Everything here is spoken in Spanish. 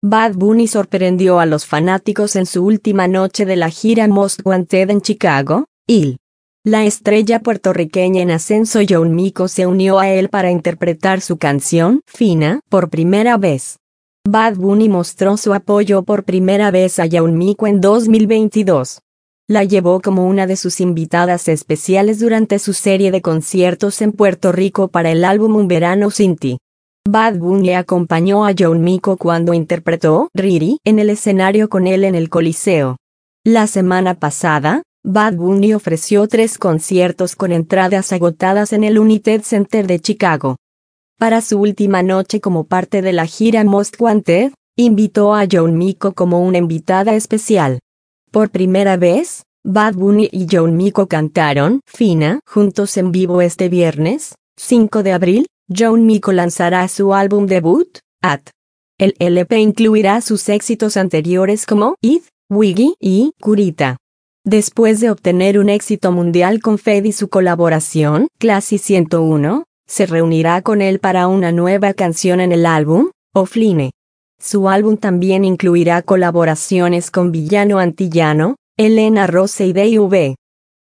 Bad Bunny sorprendió a los fanáticos en su última noche de la gira Most Wanted en Chicago, Ill. La estrella puertorriqueña en ascenso Young Miko se unió a él para interpretar su canción, Fina, por primera vez. Bad Bunny mostró su apoyo por primera vez a Young Miko en 2022. La llevó como una de sus invitadas especiales durante su serie de conciertos en Puerto Rico para el álbum Un Verano Sin Ti. Bad Bunny acompañó a Young Miko cuando interpretó Riri en el escenario con él en el Coliseo. La semana pasada, Bad Bunny ofreció 3 conciertos con entradas agotadas en el United Center de Chicago. Para su última noche como parte de la gira Most Wanted, invitó a Young Miko como una invitada especial. Por primera vez, Bad Bunny y Young Miko cantaron Fina juntos en vivo este viernes, 5 de abril. Young Miko lanzará su álbum debut, At. El LP incluirá sus éxitos anteriores como Id, Wiggy y Curita. Después de obtener un éxito mundial con Fade y su colaboración, Classy 101, se reunirá con él para una nueva canción en el álbum, Offline. Su álbum también incluirá colaboraciones con Villano Antillano, Elena Rose y D.V.